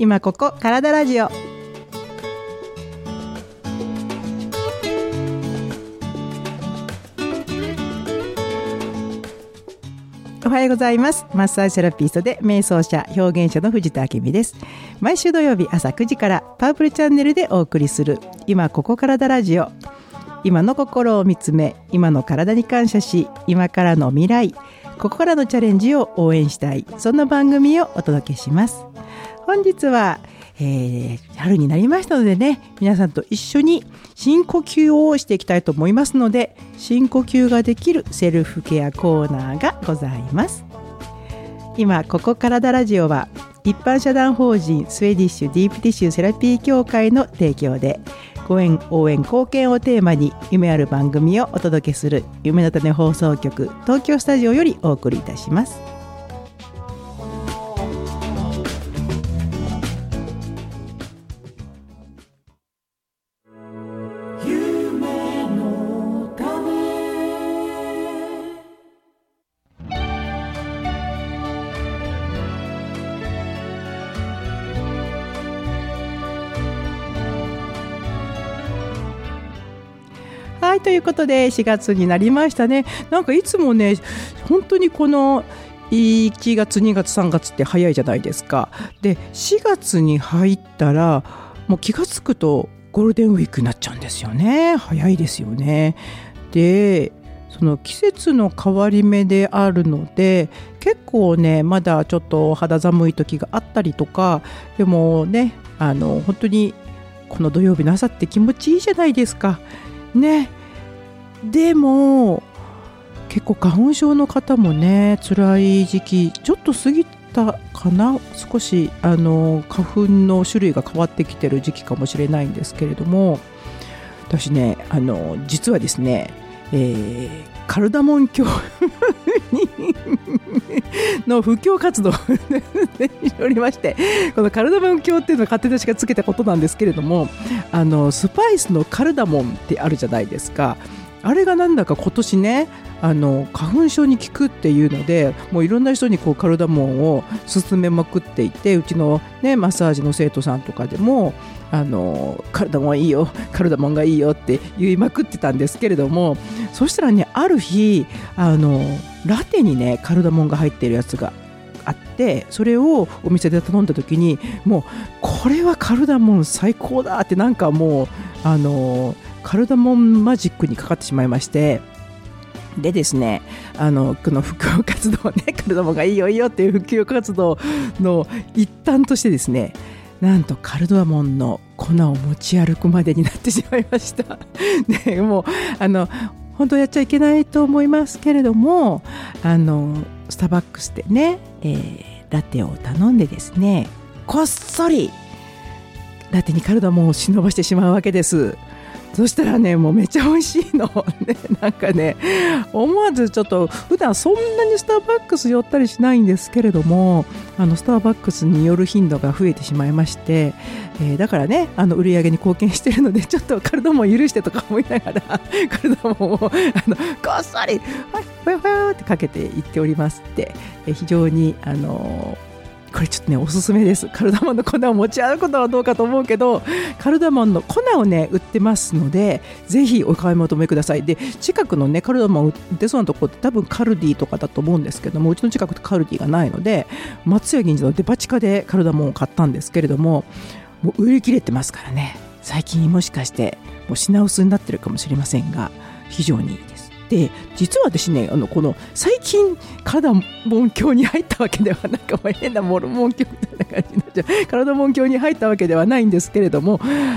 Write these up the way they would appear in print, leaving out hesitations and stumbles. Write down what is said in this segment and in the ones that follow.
今ここ体ラジオ。おはようございます。マッサージセラピストで瞑想者表現者の藤田明美です。毎週土曜日朝9時からパープルチャンネルでお送りする今ここ体ラジオ。今の心を見つめ、今の体に感謝し、今からの未来、ここからのチャレンジを応援したい、そんな番組をお届けします。本日は、春になりましたのでね、皆さんと一緒に深呼吸をしていきたいと思いますので、深呼吸ができるセルフケアコーナーがございます。今ここ体ラジオは一般社団法人スウェディッシュディープティッシュセラピー協会の提供で、ご縁応援貢献をテーマに夢ある番組をお届けする夢の種放送局東京スタジオよりお送りいたします。はい、ということで4月になりましたね。なんかいつもね、本当にこの1月2月3月って早いじゃないですか。で4月に入ったらもう気がつくとゴールデンウィークになっちゃうんですよね。早いですよね。でその季節の変わり目であるので、結構ねまだちょっと肌寒い時があったりとか、でもね本当にこの土曜日の朝って気持ちいいじゃないですかね。でも結構花粉症の方もね辛い時期ちょっと過ぎたかな。少し花粉の種類が変わってきてる時期かもしれないんですけれども、私ね実はですね、カルダモン教の布教活動をしておりまして、このカルダモン教っていうのは勝手に私がつけたことなんですけれども、スパイスのカルダモンってあるじゃないですか。あれがなんだか今年ね花粉症に効くっていうので、もういろんな人にこうカルダモンを勧めまくっていて、うちの、ね、マッサージの生徒さんとかでもカルダモンいいよ、カルダモンがいいよって言いまくってたんですけれども、そしたらねある日ラテにねカルダモンが入っているやつがあって、それをお店で頼んだ時に、もうこれはカルダモン最高だって、なんかもうカルダモンマジックにかかってしまいまして、でですねこの布教活動ね、カルダモンがいいよいいよっていう布教活動の一端としてですね、なんとカルダモンの粉を持ち歩くまでになってしまいましたでもう本当やっちゃいけないと思いますけれども、スターバックスでね、ラテを頼んでですね、こっそりラテにカルダモンを忍ばしてしまうわけです。そしたらねもうめっちゃ美味しいの、ね、なんかね思わずちょっと普段そんなにスターバックス寄ったりしないんですけれども、スターバックスに寄る頻度が増えてしまいまして、だからね売り上げに貢献しているので、ちょっとカルダモン許してとか思いながらカルダモンをこっそりほやほやってかけていっておりますって、非常にこれちょっとねおすすめです。カルダモンの粉を持ち歩くことはどうかと思うけど、カルダモンの粉をね売ってますので、ぜひお買い求めください。で近くのねカルダモン売ってそうなところって多分カルディとかだと思うんですけども、うちの近くってカルディがないので、松屋銀座のデパ地下でカルダモンを買ったんですけれども、もう売り切れてますからね。最近もしかしてもう品薄になってるかもしれませんが、非常にいいです。で実は私ねこの最近カルダモン教に入ったわけではなんか変なモルモン教みたいな感じになっちゃう、カルダモン教に入ったわけではないんですけれども、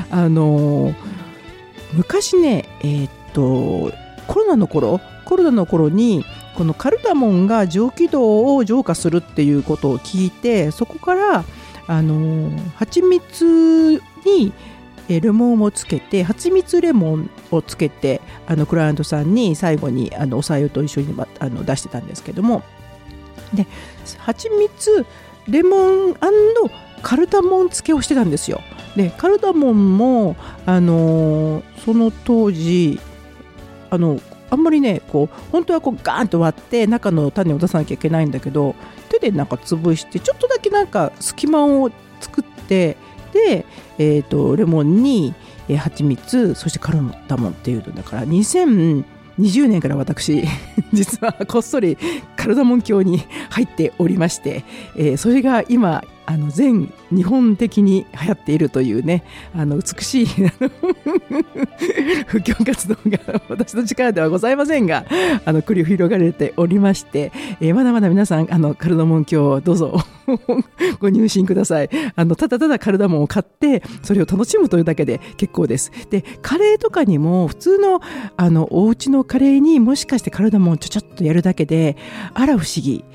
昔ねコロナの頃にこのカルダモンが上気道を浄化するっていうことを聞いて、そこから蜂蜜にレモンをつけて、蜂蜜レモンをつけてクライアントさんに最後にお白湯と一緒に出してたんですけども、で蜂蜜レモン&カルダモン漬けをしてたんですよ。でカルダモンもその当時あんまりね本当はガーンと割って中の種を出さなきゃいけないんだけど、手でなんか潰してちょっとだけなんか隙間を作って、で、レモンに蜂蜜、そしてカルダモンっていうのだから、2020年から私実はこっそりカルダモン教に入っておりまして、それが今全日本的に流行っているというね、美しい布教活動が私の力ではございませんが、繰り広がれておりまして、まだまだ皆さんカルダモン教をどうぞご入信ください。ただただカルダモンを買ってそれを楽しむというだけで結構です。で、カレーとかにも普通のお家のカレーにもしかしてカルダモンをちょっとやるだけで、あら不思議、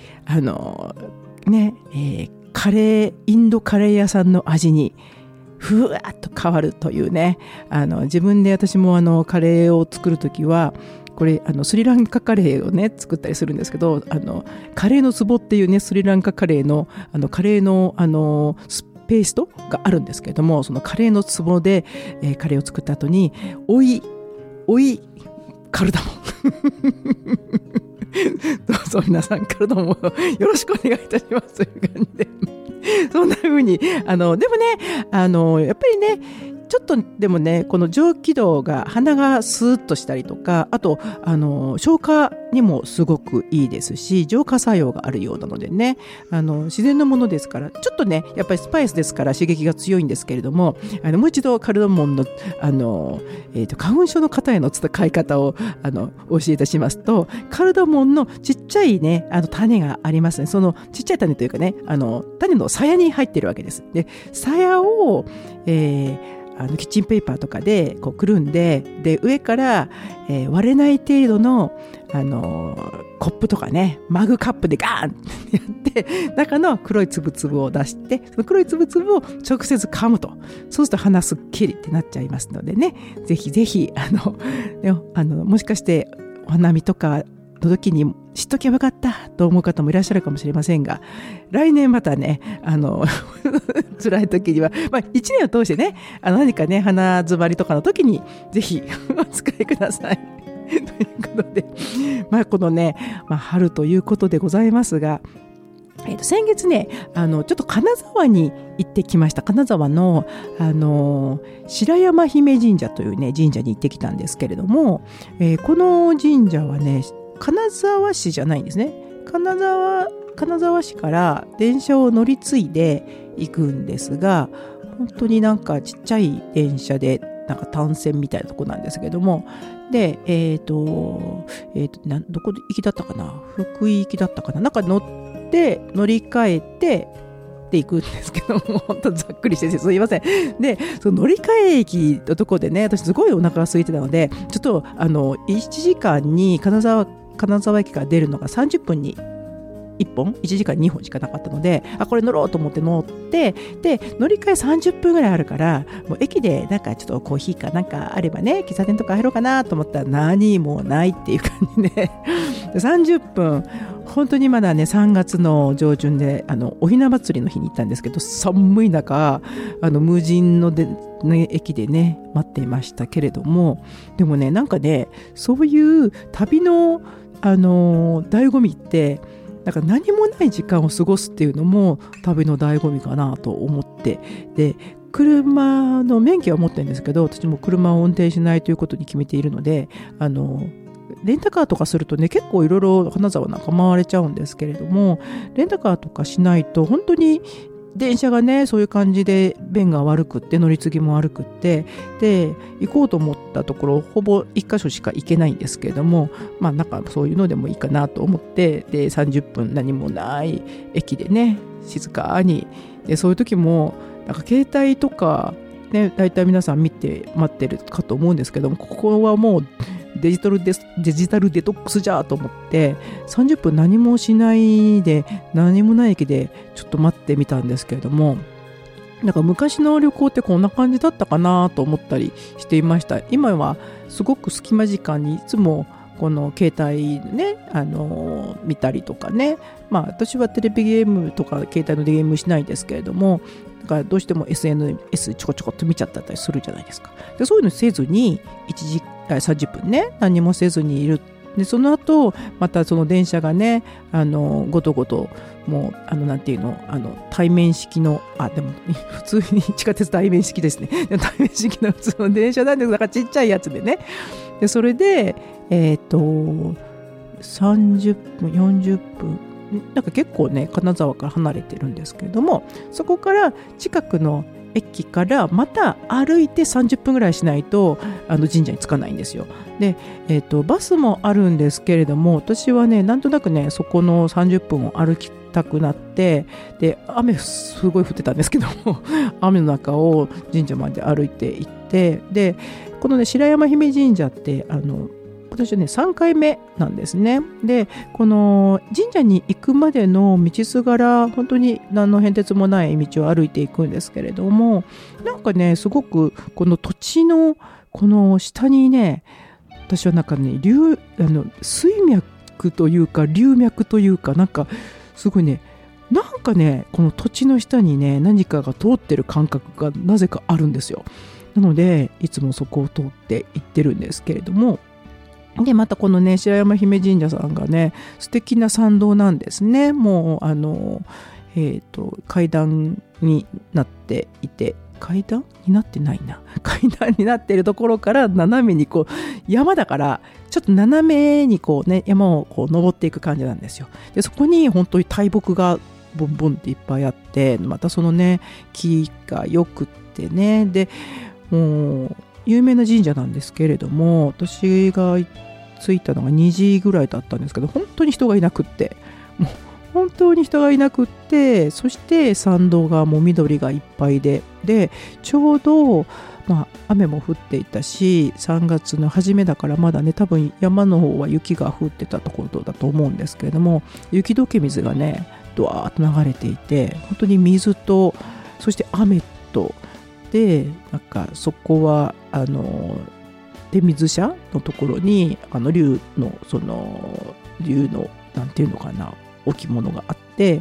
インドカレー屋さんの味にふわっと変わるというね、自分で私もカレーを作るときは、これスリランカカレーをね作ったりするんですけど、カレーの壺っていうね、スリランカカレーのカレーのペーストがあるんですけれども、そのカレーの壺で、カレーを作った後においカルダモンどうぞ皆さんカルダモンをよろしくお願いいたしますという感じでそんな風にでもねやっぱりね、ちょっとでもね、この上気道が鼻がスーッとしたりとか、あと消化にもすごくいいですし、浄化作用があるようなのでね、自然のものですから、ちょっとねやっぱりスパイスですから刺激が強いんですけれども、もう一度カルダモンの花粉症の方への使い方をお教えいたしますと、カルダモンのちっちゃいね種がありますね。そのちっちゃい種というかね、種の鞘に入ってるわけです。で、鞘をキッチンペーパーとかでこうくるんで、上から、割れない程度の、コップとかね、マグカップでガーンってやって、中の黒いつぶつぶを出して、その黒いつぶつぶを直接噛むと、そうすると鼻すっきりってなっちゃいますのでね、ぜひぜひもしかしてお花見とかの時に知っとけばよかったと思う方もいらっしゃるかもしれませんが、来年またね辛い時には、1年を通してね、何かね鼻詰まりとかの時にぜひお使いくださいということで、このね、春ということでございますが、先月ねちょっと金沢に行ってきました。金沢の白山姫神社というね神社に行ってきたんですけれども、この神社はね金沢市じゃないんですね。金沢市から電車を乗り継いで行くんですが、本当になんかちっちゃい電車でなんか単線みたいなとこなんですけども、でどこ行きだったかな、福井行きだったかな、なんか乗り換えてで行くんですけども、本当ざっくりしててすいません。で、その乗り換え駅のとこでね、私すごいお腹が空いてたので、ちょっと1時間に金沢駅から出るのが30分に1本、1時間2本しかなかったので、これ乗ろうと思って乗って、で乗り換え30分ぐらいあるから、もう駅でなんかちょっとコーヒーかなんかあればね、喫茶店とか入ろうかなと思ったら何もないっていう感じで30分、本当にまだね3月の上旬でおひな祭りの日に行ったんですけど、寒い中無人の駅でね待っていましたけれども、でもねなんかね、そういう旅の醍醐味って、なんか何もない時間を過ごすっていうのも旅の醍醐味かなと思って、で車の免許は持ってるんですけど、私も車を運転しないということに決めているので、レンタカーとかするとね、結構いろいろ金沢なんか回れちゃうんですけれども、レンタカーとかしないと本当に電車がねそういう感じで便が悪くって、乗り継ぎも悪くって、で行こうと思ったところほぼ1箇所しか行けないんですけれども、なんかそういうのでもいいかなと思って、で30分何もない駅でね静かに、でそういう時もなんか携帯とかね、大体皆さん見て待ってるかと思うんですけども、ここはもうデジタルデトックスじゃと思って30分何もしないで、何もない駅でちょっと待ってみたんですけれども、なんか昔の旅行ってこんな感じだったかなと思ったりしていました。今はすごく隙間時間にいつもこの携帯ね見たりとかね、私はテレビゲームとか携帯のゲームしないですけれども、どうしても SNS ちょこちょこっと見ちゃったりするじゃないですか。でそういうのせずに30分ね何もせずにいるでその後またその電車がねごとごともうなんていうの対面式のでも普通に地下鉄対面式ですね対面式の普通の電車なんです。だからちっちゃいやつでね。でそれで30分40分なんか結構ね金沢から離れてるんですけれども、そこから近くの駅からまた歩いて30分ぐらいしないと神社に着かないんですよ。で、バスもあるんですけれども、私はねなんとなくねそこの30分を歩きたくなって、で雨すごい降ってたんですけども雨の中を神社まで歩いて行って、でこのね白山姫神社って私はね3回目なんですね。でこの神社に行くまでの道すがら本当に何の変哲もない道を歩いていくんですけれども、なんかねすごくこの土地のこの下にね、私はなんかね水脈というか流脈というか、なんかすごいねなんかねこの土地の下にね何かが通ってる感覚がなぜかあるんですよ。なのでいつもそこを通って行ってるんですけれども、でまたこのね白山姫神社さんがね素敵な参道なんですね。もう階段になっていて、階段になってないな階段になっているところから斜めにこう山だからちょっと斜めにこうね山をこう登っていく感じなんですよ。でそこに本当に大木がボンボンっていっぱいあって、またそのね木がよくってね、でもう有名な神社なんですけれども、私が着いたのが2時ぐらいだったんですけど、本当に人がいなくって、もう本当に人がいなくって、そして参道がもう緑がいっぱいで、ちょうど、雨も降っていたし3月の初めだからまだね多分山の方は雪が降ってたところだと思うんですけれども、雪解け水がねドワーッと流れていて、本当に水とそして雨とで、なんかそこは出水舎のところに竜のなんていうのかな置物があって、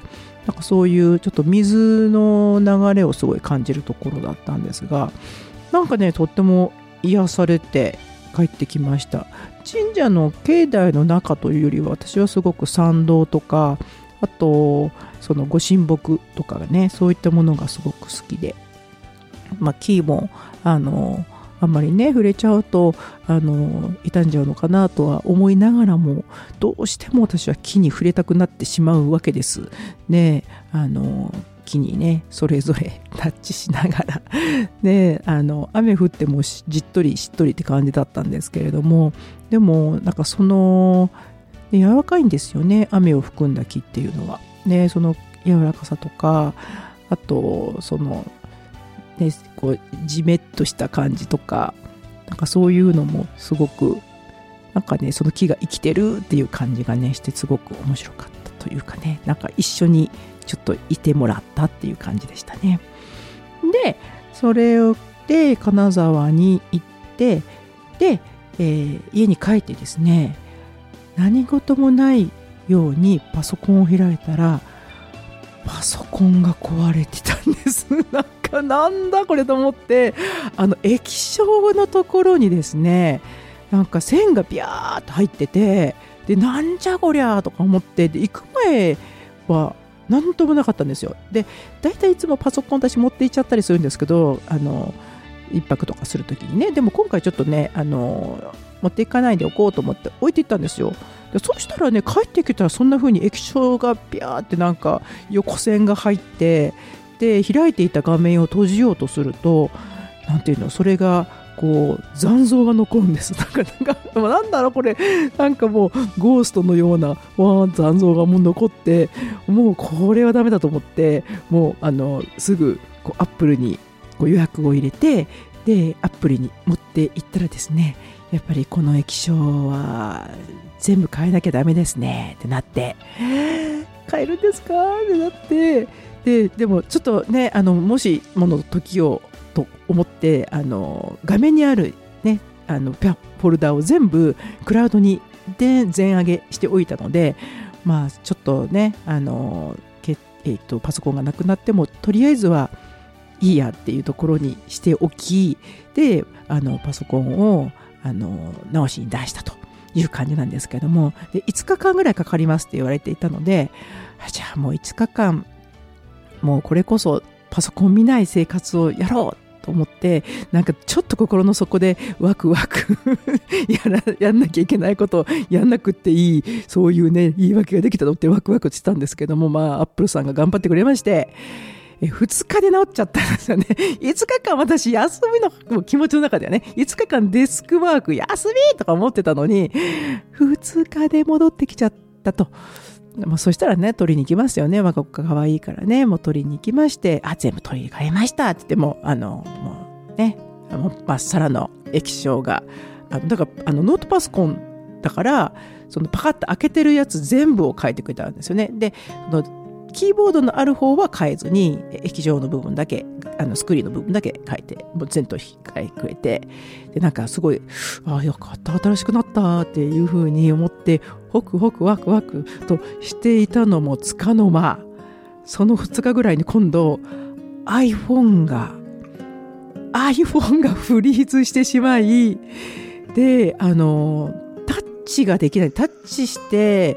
なんかそういうちょっと水の流れをすごい感じるところだったんですが、なんかねとっても癒されて帰ってきました。神社の境内の中というよりは、私はすごく参道とか、あとそのご神木とかがね、そういったものがすごく好きで、木もあんまりね触れちゃうと傷んじゃうのかなとは思いながらも、どうしても私は木に触れたくなってしまうわけですね。木にねそれぞれタッチしながらね、雨降ってもじっとりしっとりって感じだったんですけれども、でもなんかその柔らかいんですよね、雨を含んだ木っていうのはね。その柔らかさとか、あとそのね、こうじめっとした感じとか、なんかそういうのもすごくなんかねその木が生きてるっていう感じがねして、すごく面白かったというかね、なんか一緒にちょっといてもらったっていう感じでしたね。でそれで金沢に行って、で、家に帰ってですね、何事もないようにパソコンを開いたらパソコンが壊れてたんですなんだこれと思って、液晶のところにですね、なんか線がビャーっと入ってて、でなんじゃこりゃとか思って、で行く前は何ともなかったんですよ。でだいたいいつもパソコン私持って行っちゃったりするんですけど、一泊とかするときにね。でも今回ちょっとね持っていかないでおこうと思って置いていったんですよ。でそうしたらね、帰ってきたらそんな風に液晶がビャーってなんか横線が入って、で開いていた画面を閉じようとすると、なんていうの、それがこう残像が残るんです。なんだろうこれ、なんかもうゴーストのような残像がもう残って、もうこれはダメだと思って、もうすぐこうアップルにこう予約を入れて、でアップルに持って行ったらですね、やっぱりこの液晶は全部変えなきゃダメですねってなって、変えるんですかってなって、でもちょっとねもしもの時をと思って、画面にあるねフォルダを全部クラウドにで全上げしておいたので、ちょっとねパソコンがなくなってもとりあえずはいいやっていうところにしておき、でパソコンを直しに出したと。 いう感じなんですけども、で5日間ぐらいかかりますって言われていたので、じゃあもう5日間もうこれこそパソコン見ない生活をやろうと思って、なんかちょっと心の底でワクワクやんなきゃいけないことをやんなくっていい、そういうね言い訳ができたと思ってワクワクしてたんですけども、アップルさんが頑張ってくれまして、2日で治っちゃったんですよね。5日間私休みのもう気持ちの中ではね、5日間デスクワーク休みとか思ってたのに、2日で戻ってきちゃったと。そしたらね、取りに行きますよね。我が子が可愛いからね、もう取りに行きまして、全部取り替えましたって言っても、もうね、バッサラの液晶が、だからノートパソコンだから、そのパカッと開けてるやつ全部を変えてくれたんですよね。で、キーボードのある方は変えずに、液晶の部分だけ、スクリーンの部分だけ変えて、もう全と引き換えてくれて、で、なんかすごい、よかった、新しくなったっていう風に思って、ホクホクワクワクとしていたのもつかの間、その2日ぐらいに今度、iPhone がフリーズしてしまい、で、タッチができない。タッチして、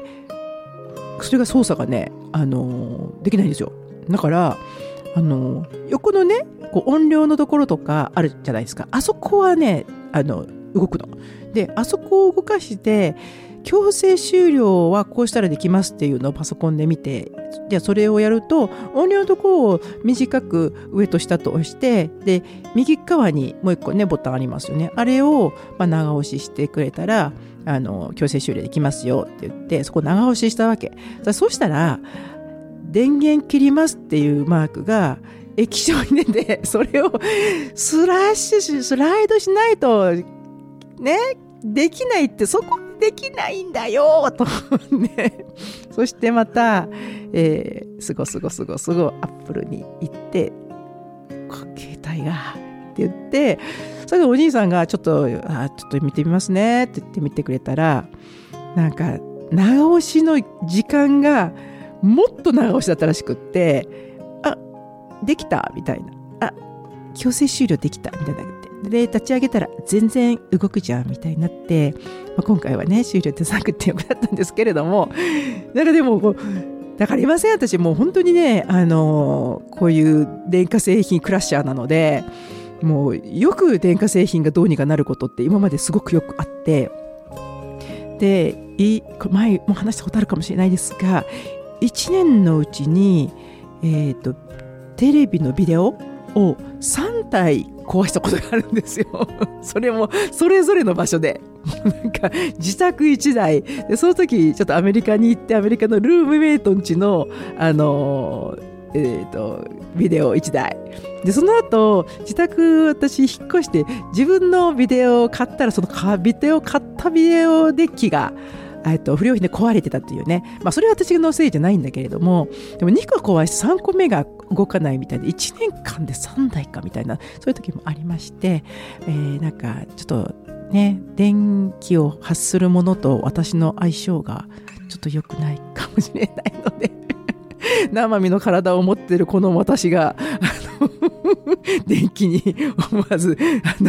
それが操作がね、できないんですよ。だから、横のね、こう音量のところとかあるじゃないですか。あそこはね、動くの。で、あそこを動かして、強制終了はこうしたらできますっていうのをパソコンで見て、じゃあそれをやると、音量のところを短く上と下と押して、で、右側にもう一個ね、ボタンありますよね。あれを、長押ししてくれたら、強制終了できますよって言って、そこ長押ししたわけ。そうしたら、電源切りますっていうマークが液晶に出て、それをスライドしないとね、できないって、そこできないんだよとね。そしてまた、すごアップルに行って、携帯がって言って、それでお兄さんがちょっと見てみますねって言って見てくれたら、なんか長押しの時間がもっと長押しだったらしくって、できたみたいな、強制終了できたみたいな。で、立ち上げたら全然動くじゃんみたいになって、今回はね、終了ってなくてよくなったんですけれども、なんかでもだからいません、私もう本当にね、こういう電化製品クラッシャーなので、もうよく電化製品がどうにかなることって今まですごくよくあって、で、前も話したことあるかもしれないですが、1年のうちに、テレビのビデオを3台壊したことがあるんですよ。それもそれぞれの場所で、なんか自宅1台で、その時ちょっとアメリカに行って、アメリカのルームメイトん家のビデオ1台で、その後自宅私引っ越して自分のビデオを買ったら、その買ったビデオデッキが不良品で壊れてたっていうね。それは私のせいじゃないんだけれども、でも2個壊して3個目が動かないみたいで、1年間で3台かみたいな、そういう時もありまして、なんかちょっとね、電気を発するものと私の相性がちょっと良くないかもしれないので生身の体を持っているこの私が電気に思わず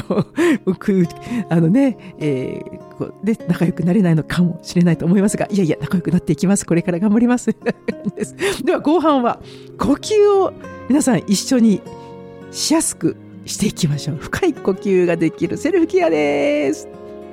で仲良くなれないのかもしれないと思いますが、いや仲良くなっていきます。これから頑張りますでは後半は呼吸を皆さん一緒にしやすくしていきましょう。深い呼吸ができるセルフケアです。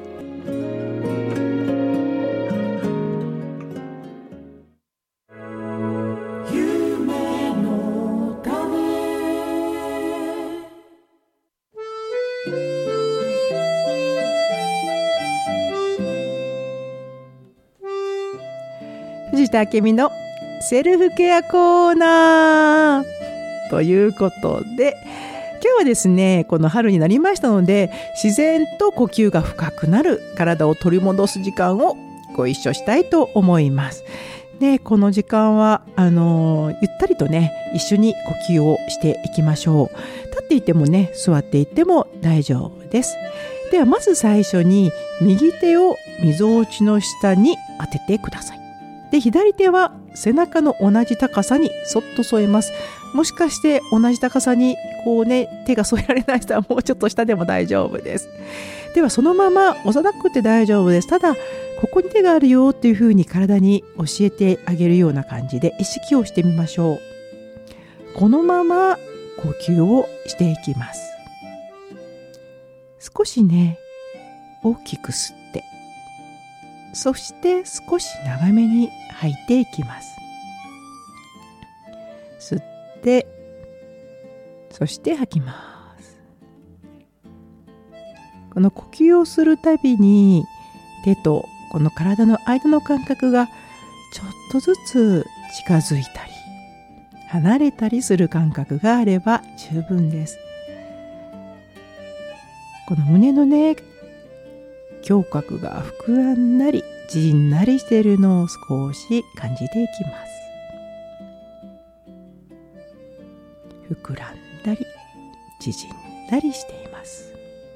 藤田明美のセルフケアコーナーということで、今日はですね、この春になりましたので、自然と呼吸が深くなる、体を取り戻す時間をご一緒したいと思います。で、この時間はゆったりとね、一緒に呼吸をしていきましょう。立っていてもね、座っていても大丈夫です。ではまず最初に右手をみぞおちの下に当ててください。で、左手は背中の同じ高さにそっと添えます。 もしかして同じ高さに手が添えられない人はもうちょっと下でも大丈夫です。ではそのまま押さなくて大丈夫です。ただここに手があるよっていうふうに体に教えてあげるような感じで意識をしてみましょう。このまま呼吸をしていきます。少しね、大きく吸って、そして少し長めに吐いていきます。吸って、そして吐きます。この呼吸をするたびに手とこの体の間の間隔がちょっとずつ近づいたり離れたりする感覚があれば十分です。この胸のね、胸郭が膨らんだり縮んだりしているのを少し感じていきます。膨らんだり縮んだりしています。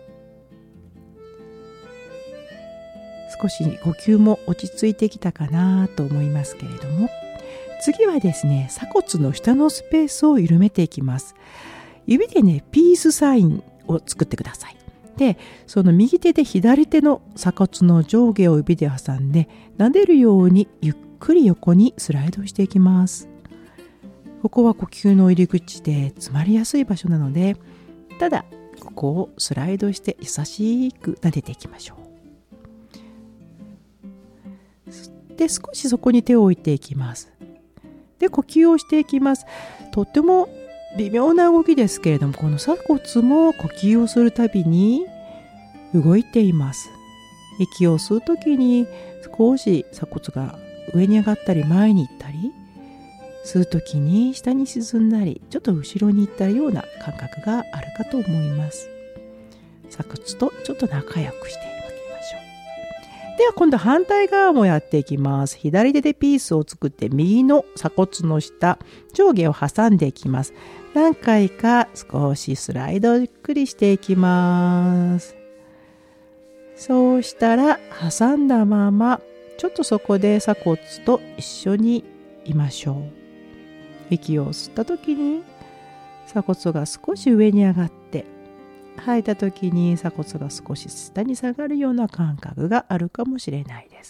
少し呼吸も落ち着いてきたかなと思いますけれども、次はですね、鎖骨の下のスペースを緩めていきます。指でね、ピースサインを作ってください。で、その右手で左手の鎖骨の上下を指で挟んで撫でるようにゆっくり横にスライドしていきます。ここは呼吸の入り口で詰まりやすい場所なので、ただここをスライドして優しく撫でていきましょう。で、少しそこに手を置いていきます。で、呼吸をしていきます。とっても微妙な動きですけれども、この鎖骨も呼吸をするたびに動いています。息を吸うときに少し鎖骨が上に上がったり前に行ったり、吸うときに下に沈んだり、ちょっと後ろに行ったような感覚があるかと思います。鎖骨とちょっと仲良くしてあげましょう。では今度反対側もやっていきます。左手でピースを作って右の鎖骨の下、上下を挟んでいきます。何回か少しスライドゆっくりしていきます。そうしたら挟んだままちょっとそこで鎖骨と一緒にいましょう。息を吸った時に鎖骨が少し上に上がって、吐いた時に鎖骨が少し下に下がるような感覚があるかもしれないです。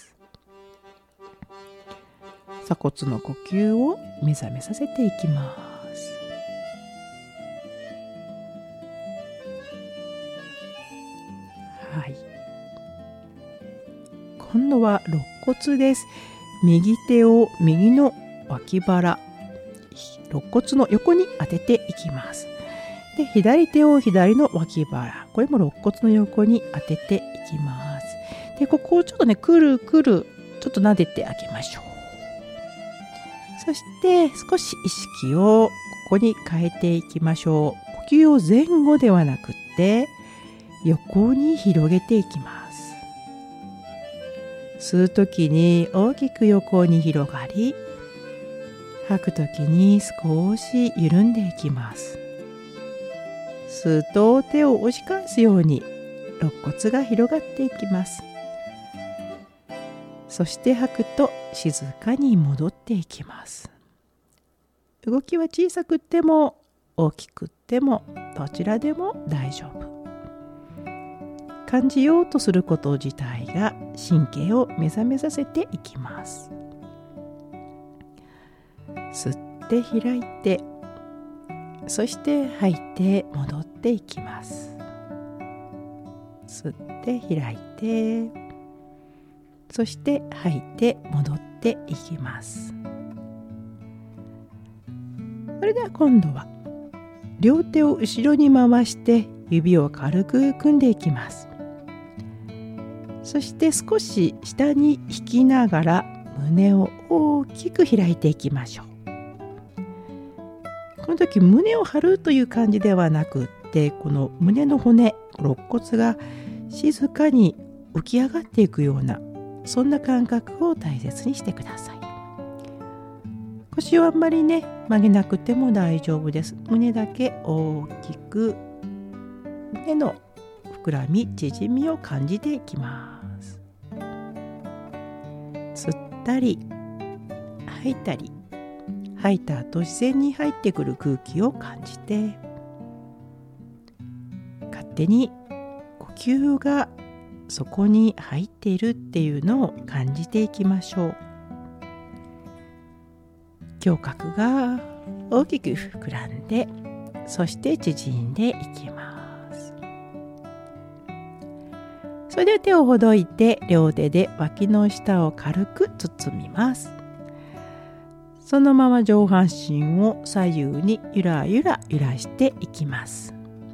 鎖骨の呼吸を目覚めさせていきます。はい。今度は肋骨です。右手を右の脇腹、肋骨の横に当てていきます。で、左手を左の脇腹、これも肋骨の横に当てていきます。で、ここをちょっとね、くるくるちょっと撫でてあげましょう。そして少し意識をここに変えていきましょう。呼吸を前後ではなくって横に広げていきます。吸うときに大きく横に広がり、吐くときに少し緩んでいきます。吸うと手を押し返すように肋骨が広がっていきます。そして吐くと静かに戻っていきます。動きは小さくっても大きくってもどちらでも大丈夫。感じようとすること自体が神経を目覚めさせていきます。吸って開いて、そして吐いて戻っていきます。吸って開いて、そして吐いて戻っていきます。それでは今度は両手を後ろに回して指を軽く組んでいきます。そして少し下に引きながら胸を大きく開いていきましょう。この時胸を張るという感じではなくって、この胸の骨、肋骨が静かに浮き上がっていくような、そんな感覚を大切にしてください。腰をあんまりね曲げなくても大丈夫です。胸だけ大きく胸の膨らみ縮みを感じていきます。吸ったり吐いたり吐いた後自然に入ってくる空気を感じて、勝手に呼吸がそこに入っているっていうのを感じていきましょう。胸郭が大きく膨らんで、そして縮んでいきます。それで手をほどいて、両手で脇の下を軽く包みます。そのまま上半身を左右にゆらゆら揺らしていきます。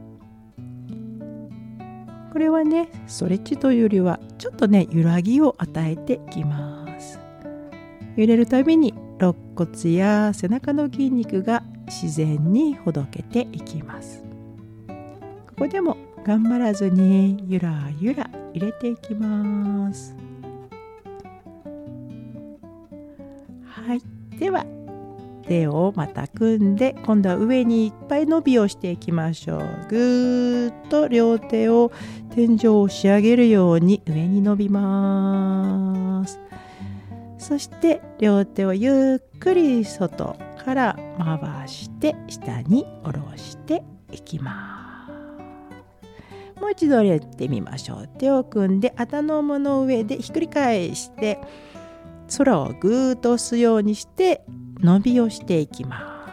これはね、ストレッチというよりはちょっとね、揺らぎを与えていきます。揺れるたびに肋骨や背中の筋肉が自然にほどけていきます。ここでも頑張らずにゆらゆら入れていきます。はい、では手をまた組んで、今度は上にいっぱい伸びをしていきましょう。ぐーっと両手を天井を押し上げるように上に伸びます。そして両手をゆっくり外から回して下に下ろしていきます。もう一度やってみましょう。手を組んで頭の上でひっくり返して、空をぐーっと押すようにして伸びをしていきます。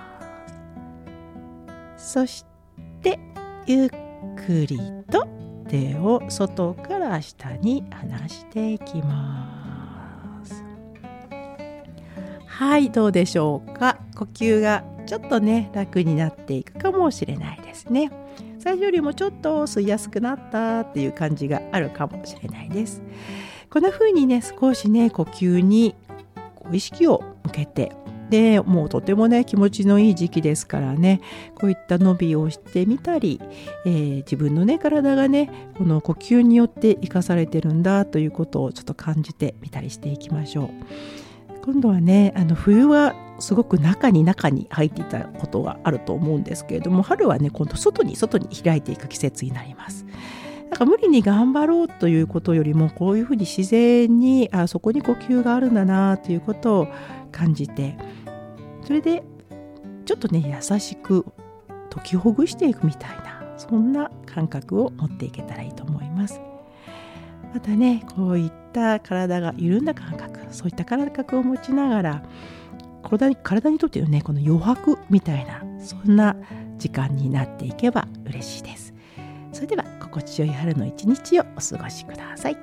そしてゆっくりと手を外から下に離していきます。はい、どうでしょうか。呼吸がちょっとね、楽になっていくかもしれないですね。最初よりもちょっと吸いやすくなったっていう感じがあるかもしれないです。こんな風にね、少しね、呼吸に意識を向けて、でもうとてもね、気持ちのいい時期ですからね、こういった伸びをしてみたり、自分のね、体がね、この呼吸によって生かされてるんだということをちょっと感じてみたりしていきましょう。今度はね、冬はすごく中に入っていたことがあると思うんですけれども、春はね、今度外に開いていく季節になります。なんか無理に頑張ろうということよりも、こういうふうに自然にそこに呼吸があるんだなということを感じて、それでちょっとね、優しく解きほぐしていくみたいな、そんな感覚を持っていけたらいいと思います。またね、こういった体が緩んだ感覚、そういった感覚を持ちながら、体にとってのね、この余白みたいな、そんな時間になっていけば嬉しいです。それでは心地よい春の一日をお過ごしください。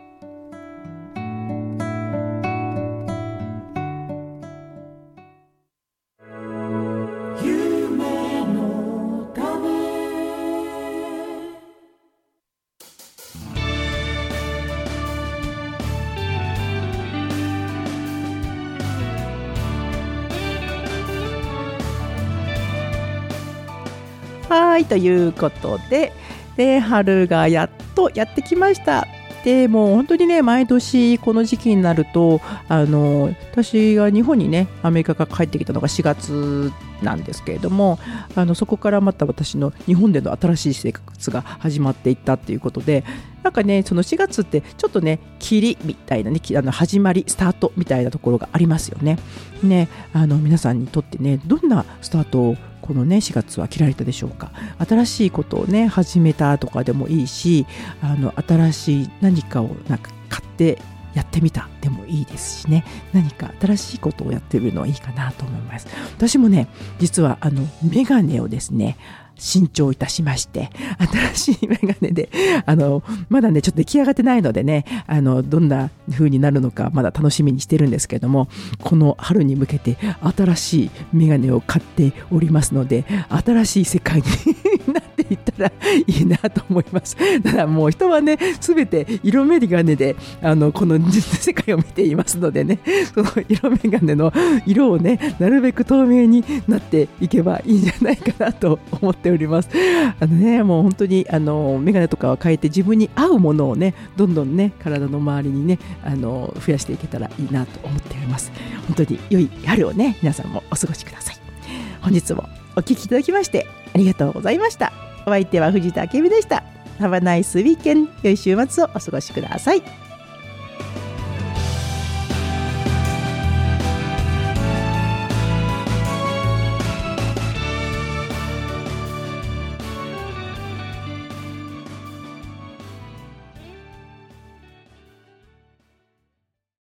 はい、ということで、春がやっとやってきました。でもう本当にね、毎年この時期になると、私が日本にね、アメリカから帰ってきたのが4月なんですけれども、そこからまた私の日本での新しい生活が始まっていったっていうことで、なんかね、その4月ってちょっとね、切りみたいなね、始まりスタートみたいなところがありますよね。ね、皆さんにとってね、どんなスタートをこのね、4月は切られたでしょうか。新しいことをね、始めたとかでもいいし、新しい何かをなんか買ってやってみたでもいいですしね、何か新しいことをやってみるのはいいかなと思います。私もね、実はメガネをですね、新調いたしまして、新しいメガネでまだね、ちょっと出来上がってないのでね、どんな風になるのかまだ楽しみにしてるんですけれども、この春に向けて新しいメガネを買っておりますので、新しい世界になっていったらいいなと思います。ただもう人はね、すべて色メガネでこの世界を見ていますのでね、その色メガネの色をね、なるべく透明になっていけばいいんじゃないかなと思っております。もう本当にメガネとかを変えて、自分に合うものをね、どんどんね、体の周りにね、増やしていけたらいいなと思っております。本当に良い春をね、皆さんもお過ごしください。本日もお聞きいただきましてありがとうございました。お相手は藤田明美でした。Have a nice weekend。良い週末をお過ごしください。